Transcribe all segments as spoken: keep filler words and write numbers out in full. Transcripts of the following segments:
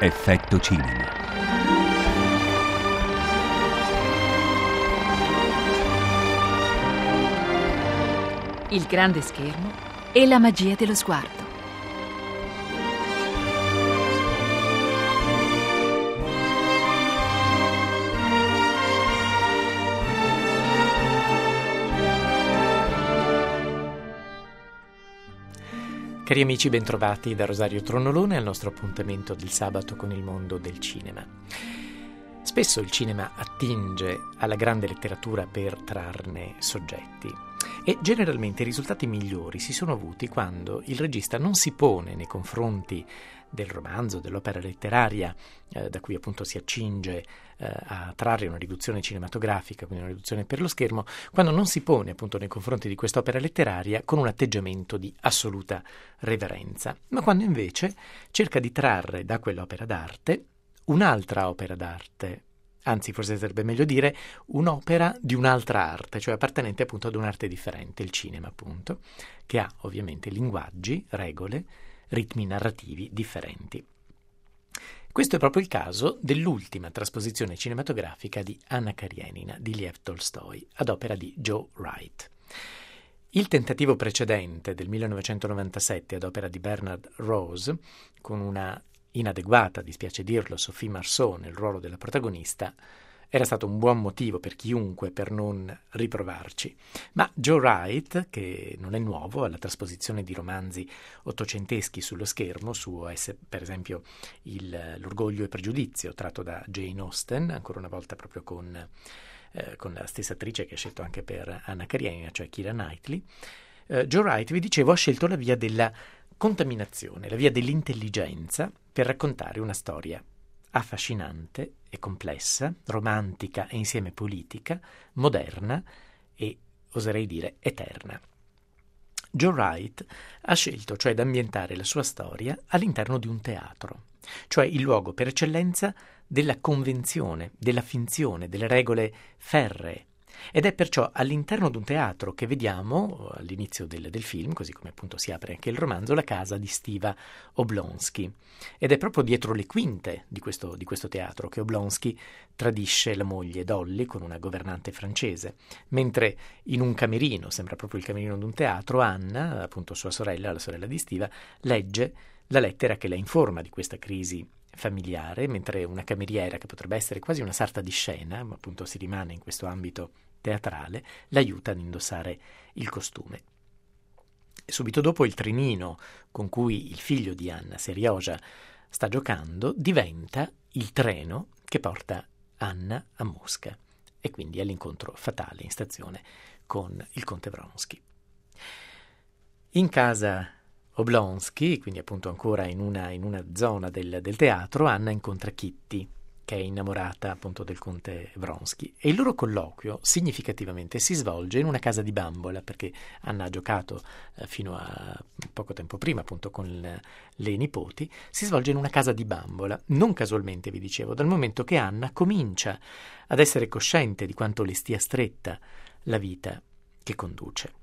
Effetto cinema. Il grande schermo e la magia dello sguardo. Cari amici, bentrovati da Rosario Tronolone al nostro appuntamento del sabato con il mondo del cinema. Spesso il cinema attinge alla grande letteratura per trarne soggetti e generalmente i risultati migliori si sono avuti quando il regista non si pone nei confronti del romanzo, dell'opera letteraria eh, da cui appunto si accinge eh, a trarre una riduzione cinematografica, quindi una riduzione per lo schermo, quando non si pone appunto nei confronti di quest'opera letteraria con un atteggiamento di assoluta reverenza, ma quando invece cerca di trarre da quell'opera d'arte un'altra opera d'arte, anzi forse sarebbe meglio dire un'opera di un'altra arte, cioè appartenente appunto ad un'arte differente, il cinema appunto, che ha ovviamente linguaggi, regole, ritmi narrativi differenti. Questo è proprio il caso dell'ultima trasposizione cinematografica di Anna Karenina di Lev Tolstoi, ad opera di Joe Wright. Il tentativo precedente del millenovecentonovantasette ad opera di Bernard Rose, con una inadeguata, dispiace dirlo, Sophie Marceau nel ruolo della protagonista, era stato un buon motivo per chiunque per non riprovarci. Ma Joe Wright, che non è nuovo alla trasposizione di romanzi ottocenteschi sullo schermo, suo essere per esempio il, L'orgoglio e pregiudizio, tratto da Jane Austen, ancora una volta proprio con, eh, con la stessa attrice che ha scelto anche per Anna Karenina, cioè Keira Knightley, eh, Joe Wright, vi dicevo, ha scelto la via della contaminazione, la via dell'intelligenza per raccontare una storia affascinante e complessa, romantica e insieme politica, moderna e, oserei dire, eterna. Joe Wright ha scelto cioè di ambientare la sua storia all'interno di un teatro, cioè il luogo per eccellenza della convenzione, della finzione, delle regole ferree. Ed è perciò all'interno di un teatro che vediamo all'inizio del, del film, così come appunto si apre anche il romanzo, la casa di Stiva Oblonsky. Ed è proprio dietro le quinte di questo, di questo teatro che Oblonsky tradisce la moglie Dolly con una governante francese, mentre in un camerino, sembra proprio il camerino di un teatro, Anna, appunto sua sorella, la sorella di Stiva, legge la lettera che la informa di questa crisi familiare, mentre una cameriera, che potrebbe essere quasi una sarta di scena, ma appunto si rimane in questo ambito teatrale, l'aiuta ad indossare il costume. E subito dopo il trenino con cui il figlio di Anna, Serioja, sta giocando diventa il treno che porta Anna a Mosca e quindi all'incontro fatale in stazione con il conte Vronsky. In casa Oblonsky, quindi appunto ancora in una, in una zona del, del teatro, Anna incontra Kitty, che è innamorata appunto del conte Vronsky, e il loro colloquio significativamente si svolge in una casa di bambola, perché Anna ha giocato eh, fino a poco tempo prima appunto con le, le nipoti, si svolge in una casa di bambola, non casualmente vi dicevo, dal momento che Anna comincia ad essere cosciente di quanto le stia stretta la vita che conduce.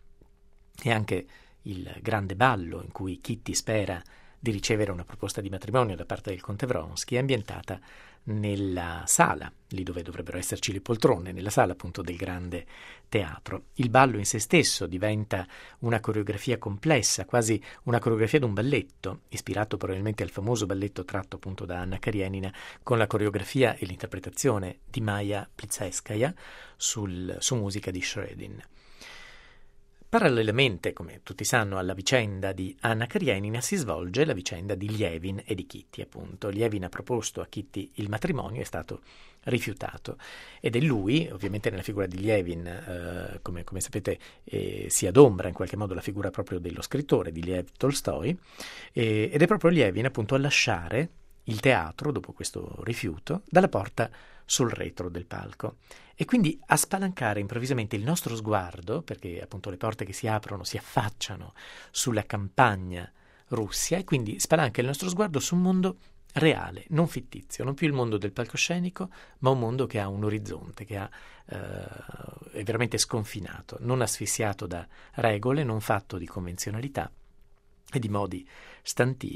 E anche il grande ballo in cui Kitty spera di ricevere una proposta di matrimonio da parte del conte Vronsky è ambientata nella sala, lì dove dovrebbero esserci le poltrone, nella sala appunto del grande teatro. Il ballo in se stesso diventa una coreografia complessa, quasi una coreografia di un balletto, ispirato probabilmente al famoso balletto tratto appunto da Anna Karenina, con la coreografia e l'interpretazione di Maya Plisetskaya sul, su musica di Shredin. Parallelamente, come tutti sanno, alla vicenda di Anna Karenina si svolge la vicenda di Lievin e di Kitty, appunto. Lievin ha proposto a Kitty il matrimonio, è stato rifiutato, ed è lui, ovviamente nella figura di Lievin, eh, come, come sapete, eh, si adombra in qualche modo la figura proprio dello scrittore, di Lev Tolstoi, eh, ed è proprio Lievin appunto a lasciare il teatro, dopo questo rifiuto, dalla porta sul retro del palco, e quindi a spalancare improvvisamente il nostro sguardo, perché appunto le porte che si aprono si affacciano sulla campagna Russia, e quindi spalanca il nostro sguardo su un mondo reale, non fittizio, non più il mondo del palcoscenico, ma un mondo che ha un orizzonte, che ha, eh, è veramente sconfinato, non asfissiato da regole, non fatto di convenzionalità e di modi stantii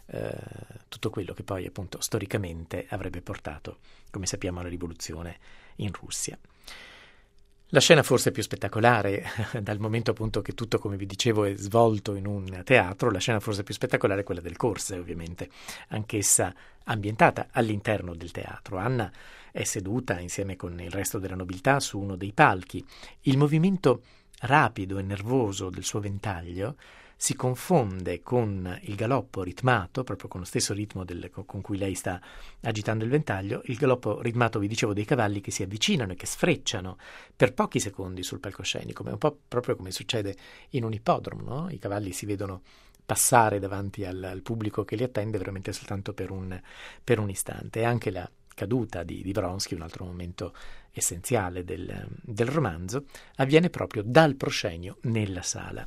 eh, tutto quello che poi appunto storicamente avrebbe portato, come sappiamo, alla rivoluzione in Russia. La scena forse più spettacolare, dal momento appunto che tutto, come vi dicevo, è svolto in un teatro, la scena forse più spettacolare è quella del corse, ovviamente, anch'essa ambientata all'interno del teatro. Anna è seduta insieme con il resto della nobiltà su uno dei palchi. Il movimento rapido e nervoso del suo ventaglio si confonde con il galoppo ritmato, proprio con lo stesso ritmo del, con cui lei sta agitando il ventaglio, il galoppo ritmato, vi dicevo, dei cavalli che si avvicinano e che sfrecciano per pochi secondi sul palcoscenico, ma è un po' proprio come succede in un ippodromo, no? I cavalli si vedono passare davanti al, al pubblico che li attende veramente soltanto per un, per un istante. E anche la caduta di, di Vronsky, un altro momento essenziale del, del romanzo, avviene proprio dal proscenio nella sala.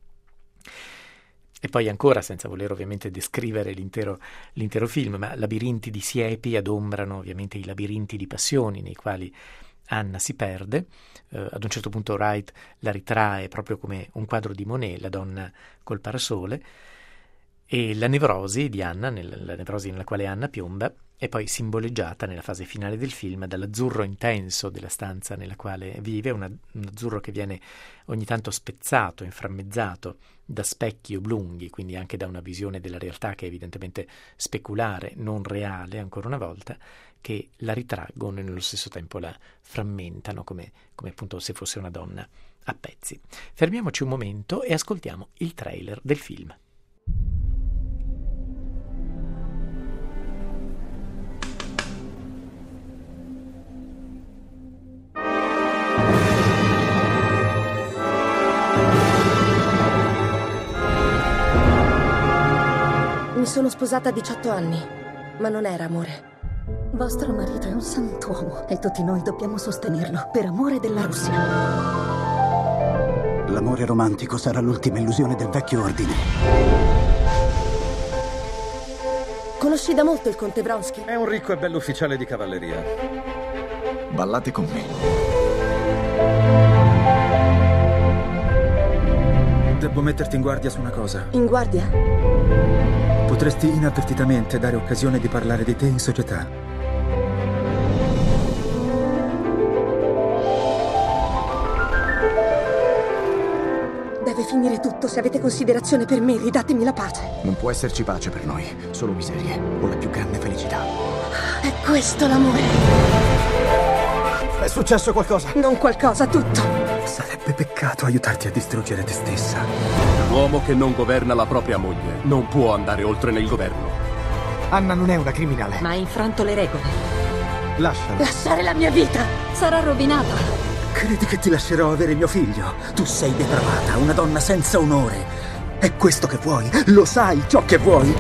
E poi ancora, senza voler ovviamente descrivere l'intero, l'intero film, ma labirinti di siepi adombrano ovviamente i labirinti di passioni nei quali Anna si perde. Uh, ad un certo punto Wright la ritrae proprio come un quadro di Monet, la donna col parasole, e la nevrosi di Anna, nel, la nevrosi nella quale Anna piomba, è poi simboleggiata nella fase finale del film dall'azzurro intenso della stanza nella quale vive, una, un azzurro che viene ogni tanto spezzato, inframmezzato da specchi oblunghi, quindi anche da una visione della realtà che è evidentemente speculare, non reale, ancora una volta, che la ritraggono e nello stesso tempo la frammentano come, come appunto se fosse una donna a pezzi. Fermiamoci un momento e ascoltiamo il trailer del film. Mi sono sposata a diciotto anni, ma non era amore. Vostro marito è un santuomo e tutti noi dobbiamo sostenerlo per amore della Russia. L'amore romantico sarà l'ultima illusione del vecchio ordine. Conosci da molto il conte Vronsky? È un ricco e bello ufficiale di cavalleria. Ballate con me. Devo metterti in guardia su una cosa. In guardia? Potresti inavvertitamente dare occasione di parlare di te in società. Deve finire tutto. Se avete considerazione per me, ridatemi la pace. Non può esserci pace per noi, solo miserie o la più grande felicità. È questo l'amore. È successo qualcosa? Non qualcosa, tutto. Sarebbe peccato aiutarti a distruggere te stessa. L'uomo che non governa la propria moglie non può andare oltre nel governo. Anna non è una criminale. Ma ha infranto le regole. Lasciala. Lasciare la mia vita. Sarà rovinata. Credi che ti lascerò avere mio figlio? Tu sei depravata, una donna senza onore. È questo che vuoi? Lo sai ciò che vuoi?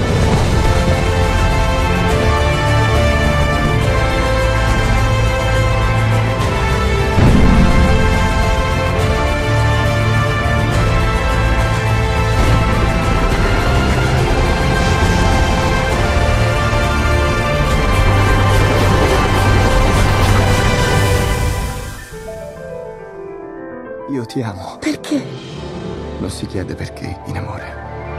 Io ti amo. Perché? Non si chiede perché in amore.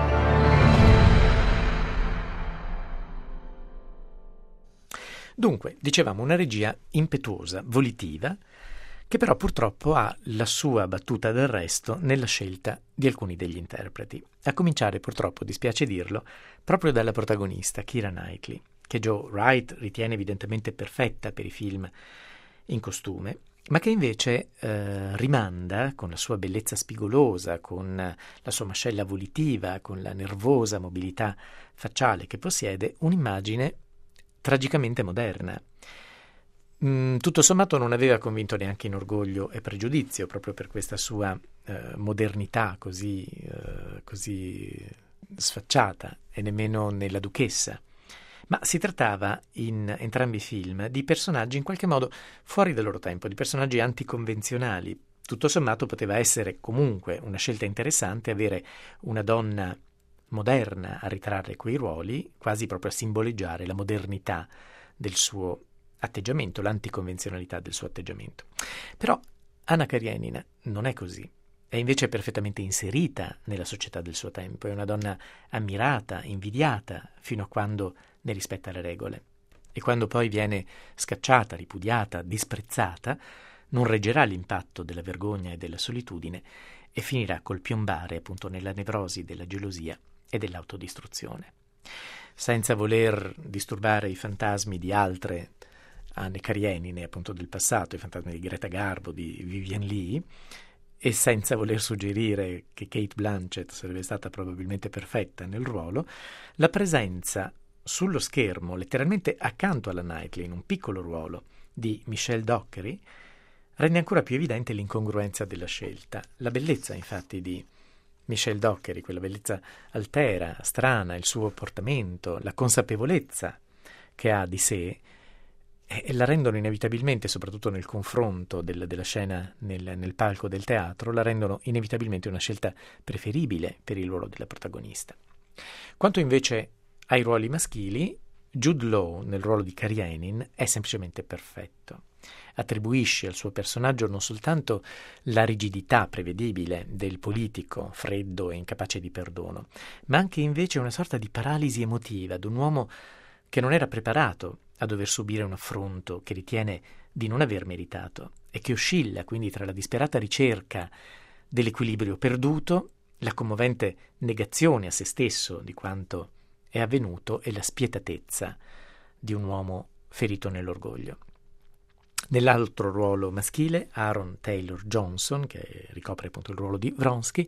Dunque, dicevamo, una regia impetuosa, volitiva, che però purtroppo ha la sua battuta d'arresto nella scelta di alcuni degli interpreti. A cominciare, purtroppo, dispiace dirlo, proprio dalla protagonista, Keira Knightley, che Joe Wright ritiene evidentemente perfetta per i film in costume, ma che invece eh, rimanda, con la sua bellezza spigolosa, con la sua mascella volitiva, con la nervosa mobilità facciale che possiede, un'immagine tragicamente moderna. Mm, tutto sommato non aveva convinto neanche in Orgoglio e Pregiudizio, proprio per questa sua eh, modernità così, eh, così sfacciata, e nemmeno nella Duchessa. Ma si trattava in entrambi i film di personaggi in qualche modo fuori dal loro tempo, di personaggi anticonvenzionali. Tutto sommato poteva essere comunque una scelta interessante avere una donna moderna a ritrarre quei ruoli, quasi proprio a simboleggiare la modernità del suo atteggiamento, l'anticonvenzionalità del suo atteggiamento. Però Anna Karenina non è così. è invece perfettamente inserita nella società del suo tempo, è una donna ammirata, invidiata, fino a quando ne rispetta le regole. E quando poi viene scacciata, ripudiata, disprezzata, non reggerà l'impatto della vergogna e della solitudine e finirà col piombare appunto nella nevrosi della gelosia e dell'autodistruzione. Senza voler disturbare i fantasmi di altre Anne Karenine, appunto del passato, i fantasmi di Greta Garbo, di Vivien Leigh, e senza voler suggerire che Cate Blanchett sarebbe stata probabilmente perfetta nel ruolo, la presenza sullo schermo, letteralmente accanto alla Knightley, in un piccolo ruolo, di Michelle Dockery, rende ancora più evidente l'incongruenza della scelta. La bellezza, infatti, di Michelle Dockery, quella bellezza altera, strana, il suo portamento, la consapevolezza che ha di sé, e la rendono inevitabilmente, soprattutto nel confronto del, della scena nel, nel palco del teatro, la rendono inevitabilmente una scelta preferibile per il ruolo della protagonista. Quanto invece ai ruoli maschili, Jude Law nel ruolo di Karenin è semplicemente perfetto. Attribuisce al suo personaggio non soltanto la rigidità prevedibile del politico freddo e incapace di perdono, ma anche invece una sorta di paralisi emotiva d'un uomo che non era preparato a dover subire un affronto che ritiene di non aver meritato e che oscilla quindi tra la disperata ricerca dell'equilibrio perduto, la commovente negazione a se stesso di quanto è avvenuto e la spietatezza di un uomo ferito nell'orgoglio. Nell'altro ruolo maschile, Aaron Taylor Johnson, che ricopre appunto il ruolo di Vronsky,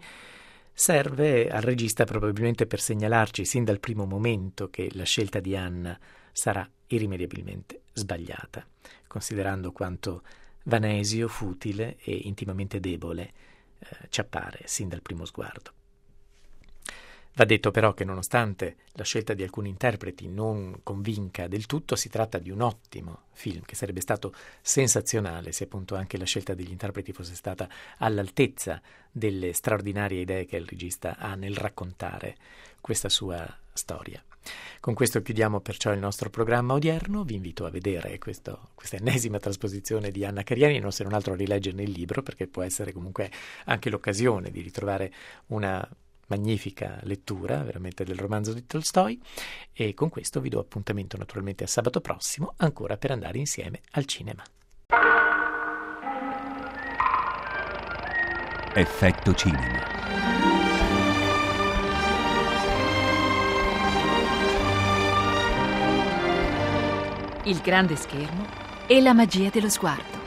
serve al regista probabilmente per segnalarci sin dal primo momento che la scelta di Anna sarà irrimediabilmente sbagliata, considerando quanto vanesio, futile e intimamente debole eh, ci appare sin dal primo sguardo. Va detto però che nonostante la scelta di alcuni interpreti non convinca del tutto, si tratta di un ottimo film che sarebbe stato sensazionale se appunto anche la scelta degli interpreti fosse stata all'altezza delle straordinarie idee che il regista ha nel raccontare questa sua storia. Con questo chiudiamo perciò il nostro programma odierno. Vi invito a vedere questo, questa ennesima trasposizione di Anna Karenina, non se non altro a rileggerne il libro, perché può essere comunque anche l'occasione di ritrovare una magnifica lettura veramente del romanzo di Tolstoi, e con questo vi do appuntamento naturalmente a sabato prossimo, ancora per andare insieme al cinema. Effetto cinema. Il grande schermo e la magia dello sguardo.